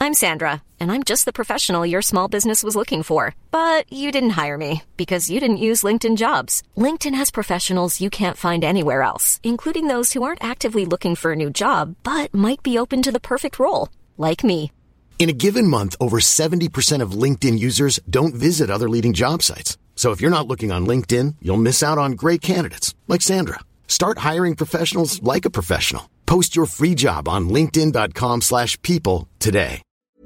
I'm Sandra, and I'm just the professional your small business was looking for. But you didn't hire me because you didn't use LinkedIn Jobs. LinkedIn has professionals you can't find anywhere else, including those who aren't actively looking for a new job, but might be open to the perfect role, like me. In a given month, over 70% of LinkedIn users don't visit other leading job sites. So if you're not looking on LinkedIn, you'll miss out on great candidates like Sandra. Start hiring professionals like a professional. Post your free job on linkedin.com/people today.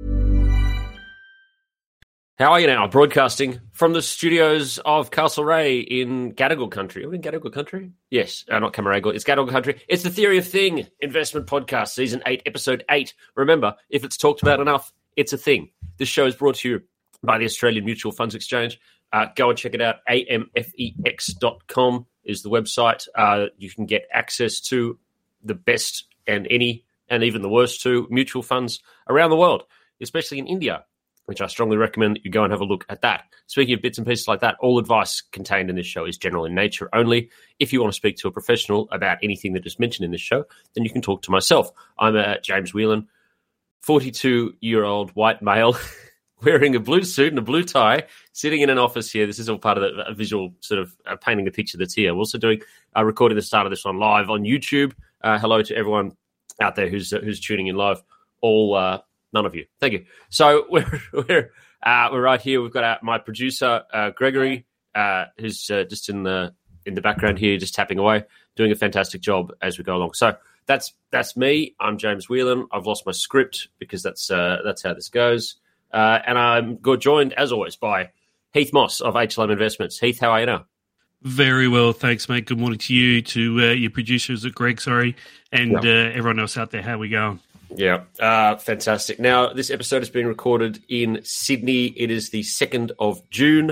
How are you now? Broadcasting from the studios of Castlereagh in Gadigal country. Are we in Gadigal country? Yes, not Camaragal. It's Gadigal country. It's the Theory of Thing Investment Podcast, Season 8, Episode 8. Remember, if it's talked about enough, it's a thing. This show is brought to you by the Australian Mutual Funds Exchange. Go and check it out. amfex.com is the website. You can get access to the best and even the worst too mutual funds around the world, especially in India, which I strongly recommend that you go and have a look at that. Speaking of bits and pieces like that, all advice contained in this show is general in nature only. If you want to speak to a professional about anything that is mentioned in this show, then you can talk to myself. I'm James Whelan, 42-year-old white male, wearing a blue suit and a blue tie, sitting in an office here. This is all part of the visual sort of painting a picture that's here. We're also recording the start of this one live on YouTube. Hello to everyone out there who's tuning in live. None of you. Thank you. So we're right here. We've got my producer Gregory, who's just in the background here, just tapping away, doing a fantastic job as we go along. So that's me. I'm James Whelan. I've lost my script because that's how this goes. And I'm joined, as always, by Heath Moss of HLM Investments. Heath, how are you now? Very well, thanks, mate. Good morning to you, to your producers at Greg, and everyone else out there. How are we going? Yeah, fantastic. Now, this episode is being recorded in Sydney. It is the 2nd of June,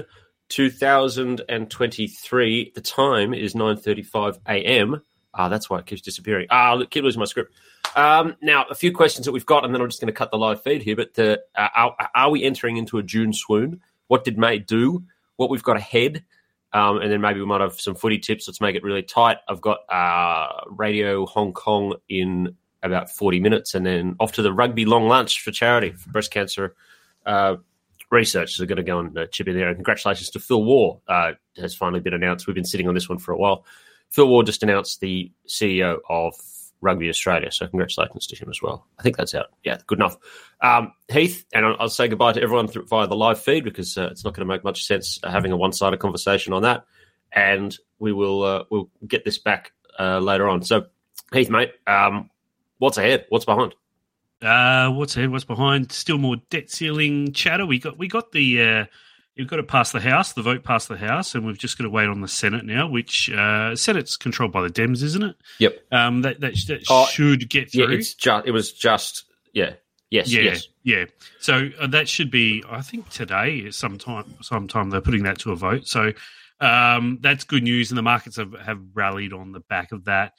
2023. The time is 9:35 a.m. That's why it keeps disappearing. I keep losing my script. Now, a few questions that we've got, and then I'm just going to cut the live feed here. But are we entering into a June swoon? What did May do? What we've got ahead? And then maybe we might have some footy tips. Let's make it really tight. I've got Radio Hong Kong in about 40 minutes, and then off to the rugby long lunch for charity, for breast cancer research. So we're going to go and chip in there. And congratulations to Phil Waugh. Has finally been announced. We've been sitting on this one for a while. Phil Waugh just announced the CEO of Rugby Australia, so congratulations to him as well. I think that's out. Yeah, good enough. Heath, and I'll say goodbye to everyone via the live feed because it's not going to make much sense having a one-sided conversation on that, and we'll get this back later on. So, Heath, mate, what's ahead? What's behind? What's ahead? What's behind? Still more debt ceiling chatter. We got the. You've got to pass the House. The vote passed the House, and we've just got to wait on the Senate now, which Senate's controlled by the Dems, isn't it? Yep. That should get through. Yeah, it was just. Yes. So that should be, I think, today. Sometime they're putting that to a vote. So that's good news, and the markets have rallied on the back of that.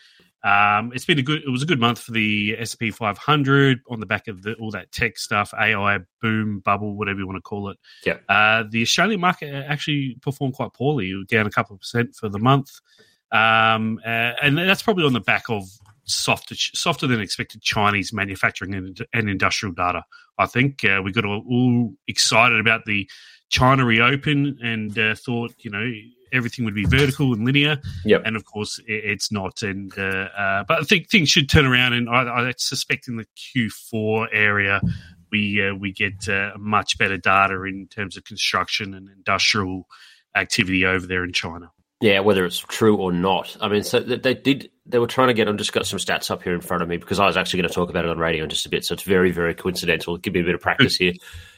It was a good month for the S&P 500 on the back of all that tech stuff, AI boom, bubble, whatever you want to call it. Yeah. The Australian market actually performed quite poorly. It was down a couple of percent for the month. And that's probably on the back of softer than expected Chinese manufacturing and industrial data. I think we got all excited about the China reopen and thought, everything would be vertical and linear. Yep. And of course it's not. And but I think things should turn around, and I suspect in the Q4 area we get much better data in terms of construction and industrial activity over there in China. Yeah, whether it's true or not. I mean, so they were trying to get, I've just got some stats up here in front of me because I was actually going to talk about it on radio in just a bit, so it's very, very coincidental. Give me a bit of practice here.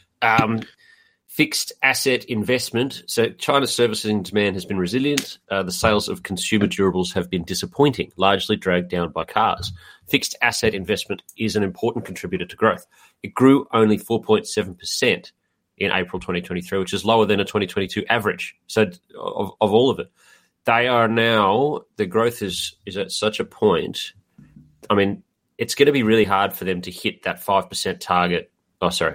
Fixed asset investment. So China's servicing demand has been resilient. The sales of consumer durables have been disappointing, largely dragged down by cars. Fixed asset investment is an important contributor to growth. It grew only 4.7% in April 2023, which is lower than a 2022 average. So of all of it, they are now, the growth is at such a point. I mean, it's going to be really hard for them to hit that 5% target. Oh, sorry.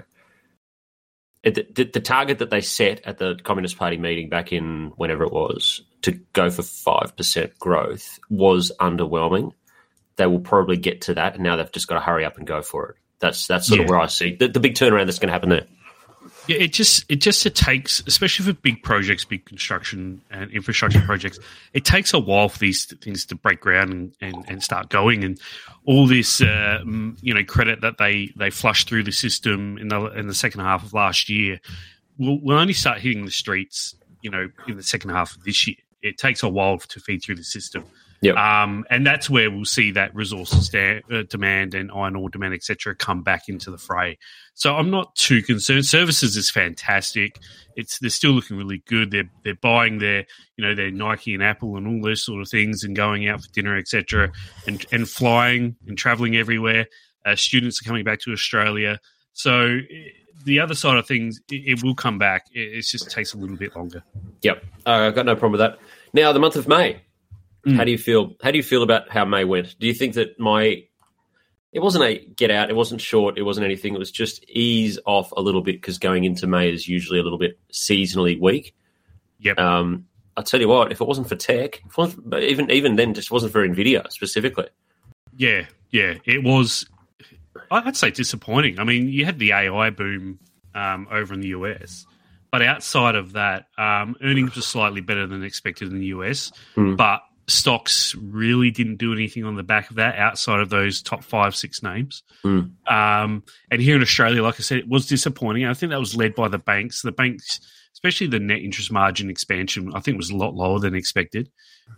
The target that they set at the Communist Party meeting back in whenever it was to go for 5% growth was underwhelming. They will probably get to that, and now they've just got to hurry up and go for it. That's sort of where I see the big turnaround that's going to happen there. Yeah, it takes, especially for big projects, big construction and infrastructure projects, it takes a while for these things to break ground and start going. And all this, credit that they flushed through the system in the second half of last year will only start hitting the streets, in the second half of this year. It takes a while to feed through the system. Yep. And that's where we'll see that resources demand and iron ore demand, etc., come back into the fray. So I'm not too concerned. Services is fantastic. They're still looking really good. They're buying their Nike and Apple and all those sort of things and going out for dinner, etc., and flying and traveling everywhere. Students are coming back to Australia. So the other side of things, it will come back. It just takes a little bit longer. Yep, I've got no problem with that. Now, the month of May. How do you feel? How do you feel about how May went? Do you think that it wasn't a get out, it wasn't short, it wasn't anything. It was just ease off a little bit because going into May is usually a little bit seasonally weak. Yep. I'll tell you what, if it wasn't for tech, even then, just wasn't for Nvidia specifically. Yeah, it was. I'd say disappointing. I mean, you had the AI boom over in the US. But outside of that, earnings were slightly better than expected in the US. But stocks really didn't do anything on the back of that outside of those top 5-6 names. And here in Australia, like I said, it was disappointing. I think that was led by the banks. The banks, especially the net interest margin expansion, I think was a lot lower than expected.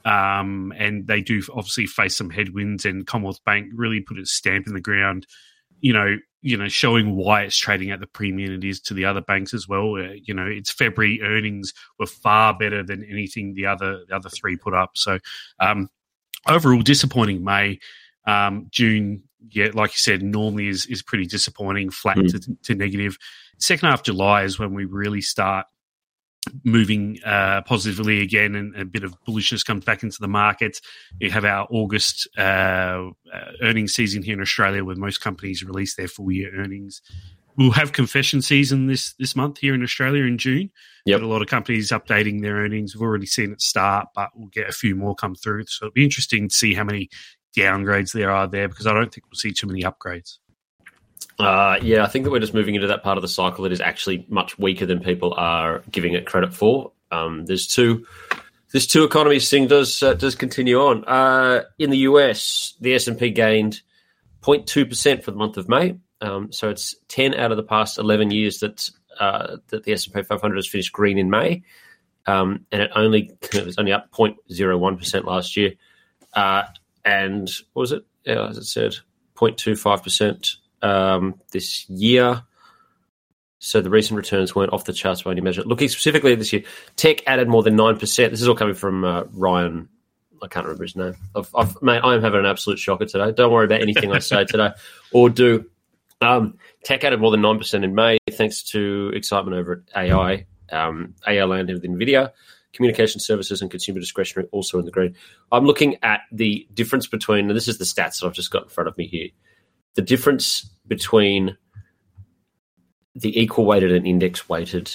And they do obviously face some headwinds, and Commonwealth Bank really put its stamp in the ground, showing why it's trading at the premium it is to the other banks as well. Its February earnings were far better than anything the other three put up. So overall, disappointing May. June, like you said, normally is pretty disappointing, flat to negative. Second half of July is when we really start moving positively again, and a bit of bullishness comes back into the markets. You have our August earnings season here in Australia, where most companies release their full year earnings. We'll have confession season this month here in Australia in June. Yep. But a lot of companies updating their earnings. We've already seen it start, but we'll get a few more come through. So it'll be interesting to see how many downgrades there are there, because I don't think we'll see too many upgrades. I think that we're just moving into that part of the cycle that is actually much weaker than people are giving it credit for. This two economies thing does continue on. In the US, the S&P gained 0.2% for the month of May. So it's 10 out of the past 11 years that the S&P 500 has finished green in May, and it was only up 0.01% last year. And what was it? Yeah, as it said, 0.25%. This year. So the recent returns weren't off the charts by any measure. Looking specifically at this year, tech added more than 9%. This is all coming from Ryan. I can't remember his name. Mate, I am having an absolute shocker today. Don't worry about anything I say today or do. Tech added more than 9% in May, thanks to excitement over at AI. AI landed with Nvidia. Communication services and consumer discretionary also in the green. I'm looking at the difference between, and this is the stats that I've just got in front of me here. The difference between the equal-weighted and index-weighted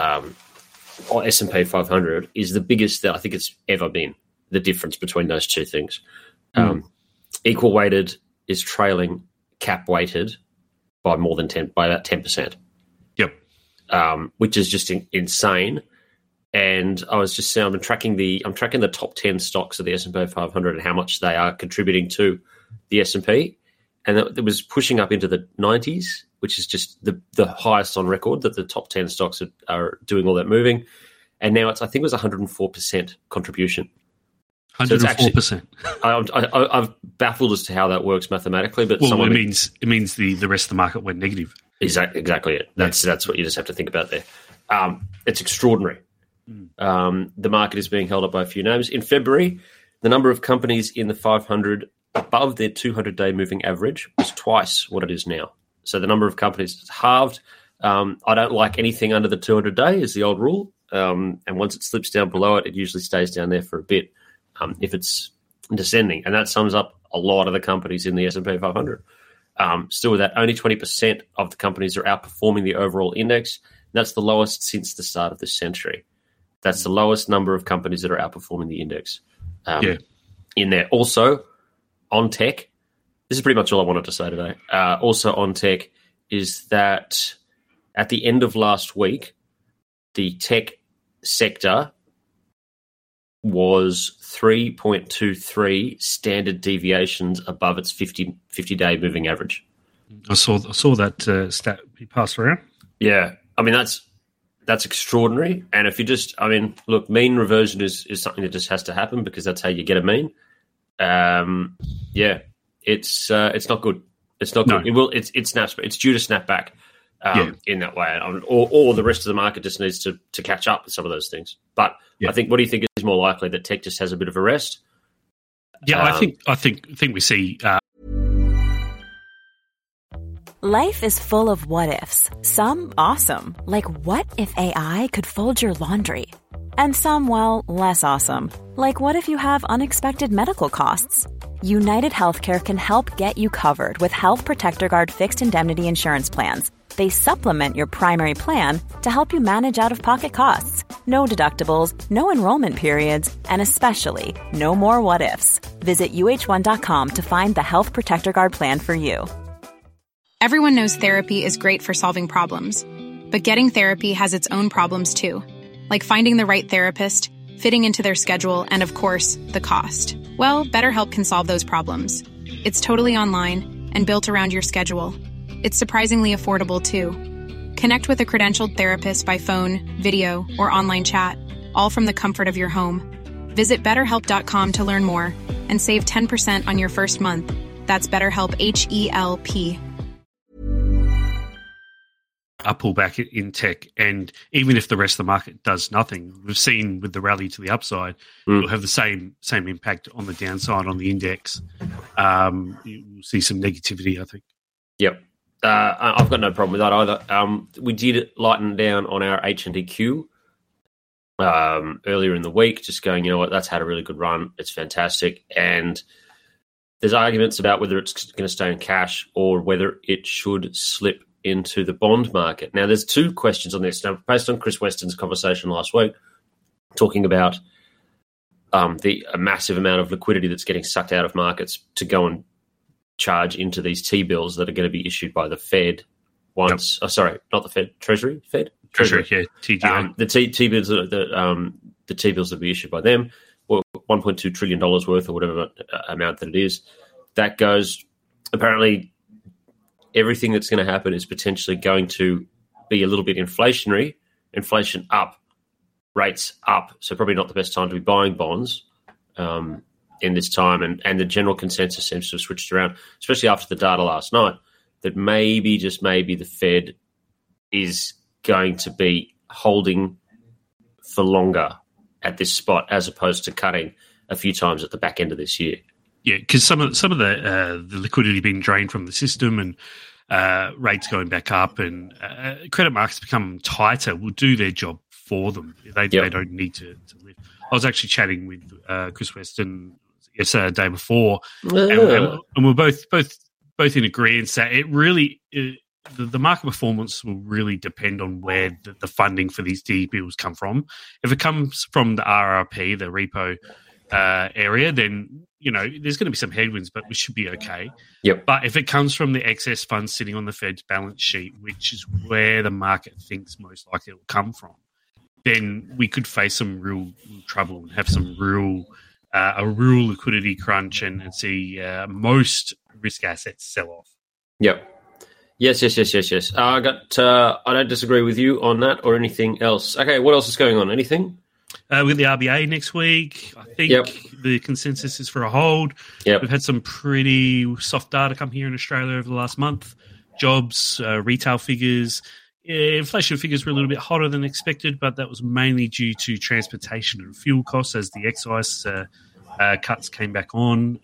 S&P 500 is the biggest that I think it's ever been, the difference between those two things. Equal-weighted is trailing cap-weighted by about 10%. Yep. Which is just insane. And I was just saying, I'm tracking the top 10 stocks of the S&P 500 and how much they are contributing to the S&P. And it was pushing up into the 90s, which is just the highest on record that the top 10 stocks are doing all that moving. And now I think it was 104% contribution. 104%. So I'm baffled as to how that works mathematically. But it means the rest of the market went negative. Exactly it. That's what you just have to think about there. It's extraordinary. The market is being held up by a few names. In February, the number of companies in the 500 above their 200-day moving average was twice what it is now. So the number of companies has halved. I don't like anything under the 200-day is the old rule. And once it slips down below it, it usually stays down there for a bit if it's descending. And that sums up a lot of the companies in the S&P 500. Still with that, only 20% of the companies are outperforming the overall index. And that's the lowest since the start of this century. That's the lowest number of companies that are outperforming the index in there. Also, on tech, this is pretty much all I wanted to say today. Also on tech is that at the end of last week, the tech sector was 3.23 standard deviations above its 50-day moving average. I saw that stat be passed around. Yeah, I mean that's extraordinary. And if you just, I mean, look, mean reversion is something that just has to happen because that's how you get a mean. Yeah, it's not good. It's not good. No. It snaps. It's due to snap back in that way, or the rest of the market just needs to catch up with some of those things. But I think, what do you think is more likely, that tech just has a bit of a rest? Yeah, I think we see. Life is full of what ifs. Some awesome, like what if AI could fold your laundry? And some, well, less awesome, like what if you have unexpected medical costs? United Healthcare can help get you covered with Health Protector Guard fixed indemnity insurance plans. They supplement your primary plan to help you manage out-of-pocket costs. No deductibles, no enrollment periods, and especially no more what-ifs. Visit uh1.com to find the Health Protector Guard plan for you. Everyone knows therapy is great for solving problems, but getting therapy has its own problems too, like finding the right therapist, fitting into their schedule, and of course, the cost. Well, BetterHelp can solve those problems. It's totally online and built around your schedule. It's surprisingly affordable too. Connect with a credentialed therapist by phone, video, or online chat, all from the comfort of your home. Visit BetterHelp.com to learn more and save 10% on your first month. That's BetterHelp, H-E-L-P. A pullback in tech, and even if the rest of the market does nothing, we've seen with the rally to the upside, it'll have the same impact on the downside on the index. You'll see some negativity, I think. Yep. I've got no problem with that either. We did lighten down on our HNDQ earlier in the week, just going, you know what, that's had a really good run. It's fantastic. And there's arguments about whether it's going to stay in cash or whether it should slip into the bond market. Now, there's two questions on this. Now, based on Chris Weston's conversation last week, talking about the massive amount of liquidity that's getting sucked out of markets to go and charge into these T-bills that are going to be issued by the Fed once. Yep. Oh, sorry, not the Fed. Treasury? Fed? Treasury, yeah. TGA. The T-bills, the T-bills that will be issued by them, or $1.2 trillion worth or whatever amount that it is, that goes, apparently, everything that's going to happen is potentially going to be a little bit inflationary. Inflation up, rates up. So probably not the best time to be buying bonds in this time. And the general consensus seems to have switched around, especially after the data last night, that maybe, just maybe, the Fed is going to be holding for longer at this spot as opposed to cutting a few times at the back end of this year. Yeah, because some of the liquidity being drained from the system and rates going back up and credit markets become tighter will do their job for them. They don't need to lift. I was actually chatting with Chris Weston yesterday, the day before, and we're both in agreement that it really the market performance will really depend on where the funding for these T-bills come from. If it comes from the RRP, the repo area, then there's going to be some headwinds, but we should be okay. Yep. But if it comes from the excess funds sitting on the Fed's balance sheet, which is where the market thinks most likely it will come from, then we could face some real trouble and have some real liquidity crunch and see most risk assets sell off. Yep. Yes. I don't disagree with you on that or anything else. Okay, what else is going on? Anything? With the RBA next week, I think the consensus is for a hold. Yep. We've had some pretty soft data come here in Australia over the last month. Jobs, retail figures. Inflation figures were a little bit hotter than expected, but that was mainly due to transportation and fuel costs as the excise cuts came back on.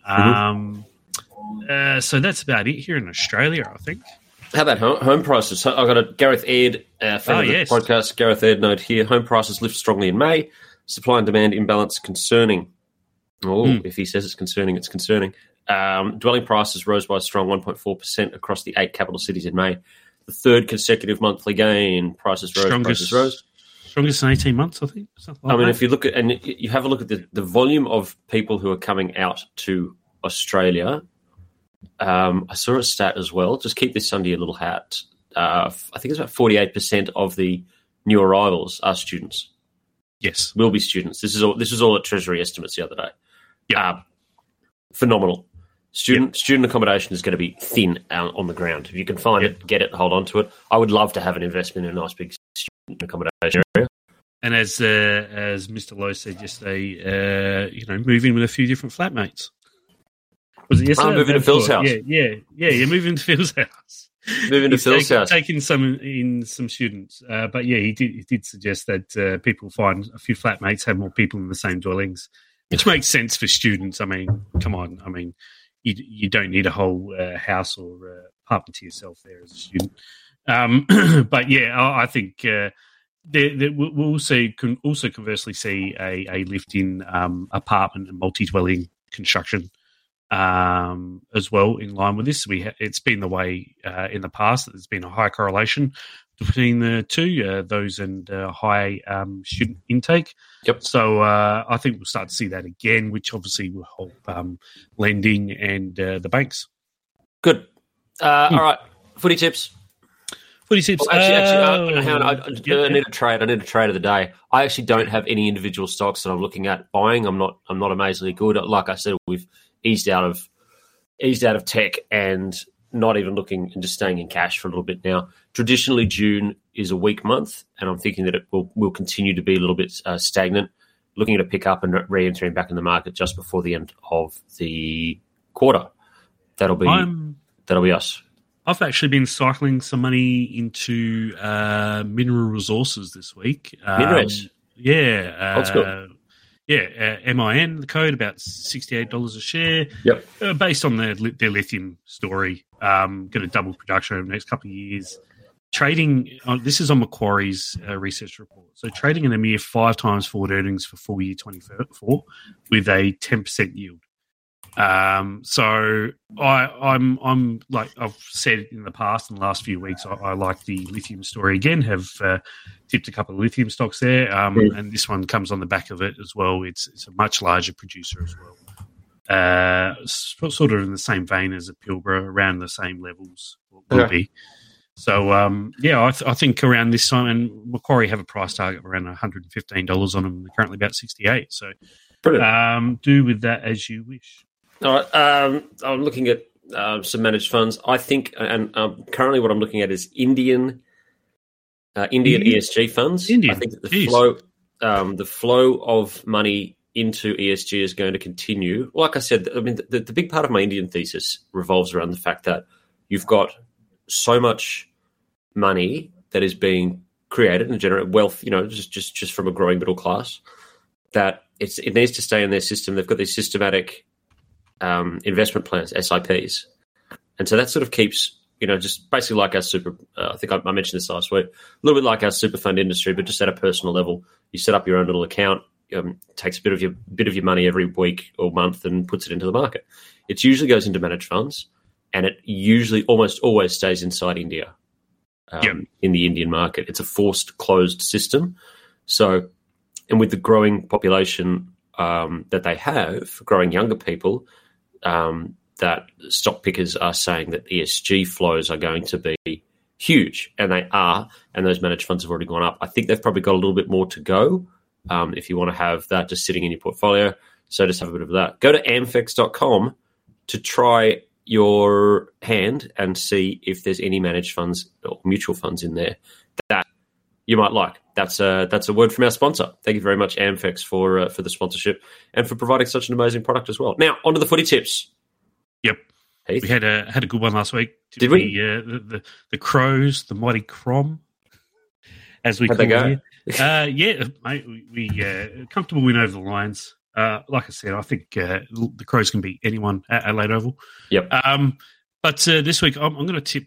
So that's about it here in Australia, I think. How about home prices? I've got a Gareth Aird fan of the podcast, Gareth Aird note here. Home prices lift strongly in May. Supply and demand imbalance concerning. If he says it's concerning, it's concerning. Dwelling prices rose by a strong 1.4% across the 8 capital cities in May. The third consecutive monthly gain. Prices rose. Strongest in 18 months, I think. If you look at, and you have a look at the volume of people who are coming out to Australia I saw a stat as well. Just keep this under your little hat. I think it's about 48% of the new arrivals are students. Yes, will be students. This is all at Treasury estimates the other day. Yeah, phenomenal. Student accommodation is going to be thin on the ground. If you can find it, get it, hold on to it. I would love to have an investment in a nice big student accommodation area. And as Mr. Lowe said yesterday, move in with a few different flatmates. Was it yesterday? I'm moving to Phil's house. Yeah. You're moving to Phil's house. Moving to Phil's house. Taking some students, but yeah, he did suggest that people find a few flatmates, have more people in the same dwellings, which makes sense for students. I mean, come on. I mean, you don't need a whole house or apartment to yourself there as a student. But yeah, I think. We'll also conversely see a lift in apartment and multi-dwelling construction as well in line with this. It's been the way in the past that there's been a high correlation between the two, those and high student intake. Yep. So I think we'll start to see that again, which obviously will help lending and the banks. Good. All right. Footy tips. Footy tips. Actually, hang on. I need a trade. I need a trade of the day. I actually don't have any individual stocks that I'm looking at buying. I'm not amazingly good. Like I said, we've eased out of tech and not even looking and just staying in cash for a little bit now. Traditionally, June is a weak month, and I'm thinking that it will continue to be a little bit stagnant. Looking at a pickup and re-entering back in the market just before the end of the quarter. That'll be us. I've actually been cycling some money into mineral resources this week. Minerals? Yeah. That's good. MIN, the code, about $68 a share. Yep. Based on their lithium story. Going to double production over the next couple of years. Trading, this is on Macquarie's research report. So trading in a mere 5 times forward earnings for full year 2024 with a 10% yield. So I'm like I've said in the past, in the last few weeks, I like the lithium story again. Have tipped a couple of lithium stocks there, and this one comes on the back of it as well. It's a much larger producer as well, sort of in the same vein as a Pilbara, around the same levels will be. So I think around this time, and Macquarie have a price target of around $115 on them. They're currently about 68. So do with that as you wish. All right. I'm looking at some managed funds. I think, and currently what I'm looking at is Indian ESG funds. I think that the flow of money into ESG is going to continue. Like I said, I mean, the big part of my Indian thesis revolves around the fact that you've got so much money that is being created and generate wealth, just from a growing middle class, that it needs to stay in their system. They've got these systematic investment plans, SIPs. And so that sort of keeps, just basically like our super, I think I mentioned this last week, a little bit like our super fund industry, but just at a personal level. You set up your own little account, takes a bit of your money every week or month and puts it into the market. It usually goes into managed funds, and it usually almost always stays inside India, in the Indian market. It's a forced closed system. So, and with the growing population that they have, growing younger people, that stock pickers are saying that ESG flows are going to be huge, and they are, and those managed funds have already gone up. I think they've probably got a little bit more to go if you want to have that just sitting in your portfolio. So just have a bit of that. Go to amfex.com to try your hand and see if there's any managed funds or mutual funds in there that you might like. That's a word from our sponsor. Thank you very much, Amfex, for the sponsorship and for providing such an amazing product as well. Now, on to the footy tips. Yep. Heath? We had a good one last week. Did we? The Crows, the mighty Crom, as we How'd call they it. Yeah, mate, we comfortable win over the Lions. Like I said, I think the Crows can beat anyone at Adelaide Oval. Yep. But this week, I'm going to tip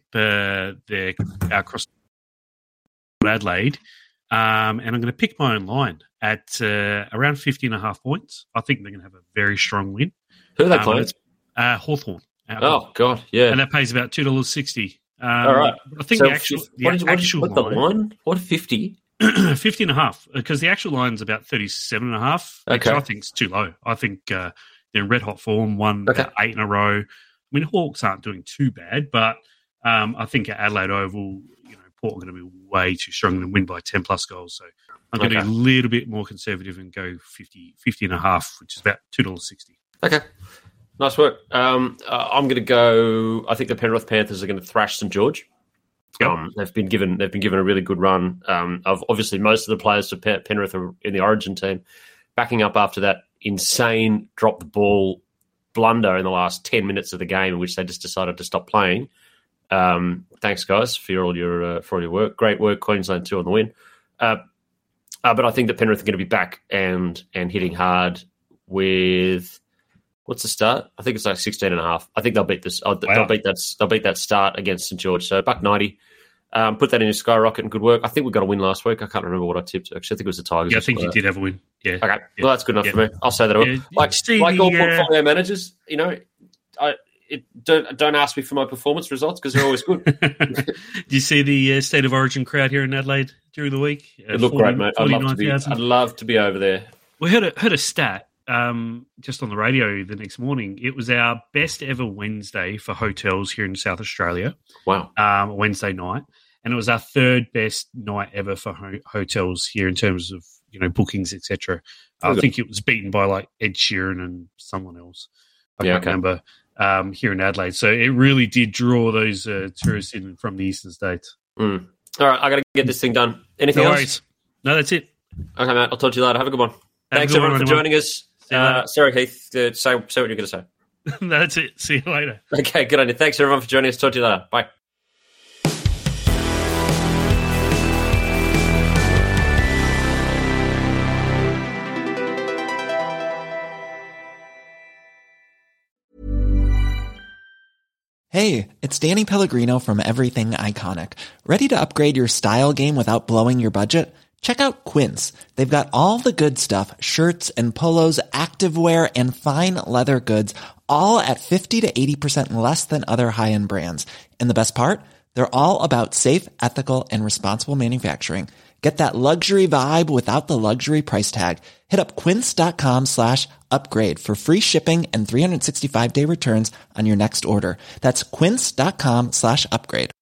our cross Adelaide, and I'm going to pick my own line at around 50.5 points. I think they're going to have a very strong win. Who are they playing? Hawthorn. Oh, God, yeah. And that pays about $2.60. All right. I think So the actual what the line? What, 50? 50.5, because the actual line's about 37.5, which Okay. I think is too low. I think they're in red hot form, won 8 in a row. mean, Hawks aren't doing too bad, but I think at Adelaide Oval, Port are going to be way too strong and win by 10 plus goals. So I'm going to be a little bit more conservative and go 50 and a half, which is about $2.60. Okay. Nice work. I'm going to go. I think the Penrith Panthers are going to thrash St George. Yep. They've been given a really good run. Obviously, most of the players for Penrith are in the Origin team, backing up after that insane drop the ball blunder in the last 10 minutes of the game, in which they just decided to stop playing. Thanks, guys, for all your work. Great work, Queensland 2 on the win. But I think that Penrith are going to be back and hitting hard with. What's the start? I think it's like 16.5. I think they'll beat this. Wow. They'll beat that start against St George. So $1.90. Put that in your skyrocket and good work. I think we got a win last week. I can't remember what I tipped. Actually, I think it was the Tigers. Yeah, I think you did have a win. Yeah. Okay. Yeah. Well, that's good enough for me. I'll say that. Yeah. Like all portfolio managers, don't ask me for my performance results because they're always good. Do you see the State of Origin crowd here in Adelaide during the week? It looked great, mate. I'd love to be over there. We heard a stat. Just on the radio the next morning, it was our best ever Wednesday for hotels here in South Australia. Wow. Wednesday night. And it was our third best night ever for hotels here in terms of, bookings, etc. I think it was beaten by like Ed Sheeran and someone else. I can't remember here in Adelaide. So it really did draw those tourists in from the eastern states. Mm. All right, I got to get this thing done. Anything else? No, that's it. Okay, mate. I'll talk to you later. Have a good one. Thanks, everyone, for joining us. Sarah Heath, say what you're going to say. That's it. See you later. Okay, good on you. Thanks, everyone, for joining us. Talk to you later. Bye. Hey, it's Danny Pellegrino from Everything Iconic. Ready to upgrade your style game without blowing your budget? Check out Quince. They've got all the good stuff, shirts and polos, activewear, and fine leather goods, all at 50 to 80% less than other high-end brands. And the best part? They're all about safe, ethical, and responsible manufacturing. Get that luxury vibe without the luxury price tag. Hit up quince.com/upgrade for free shipping and 365-day returns on your next order. That's quince.com/upgrade.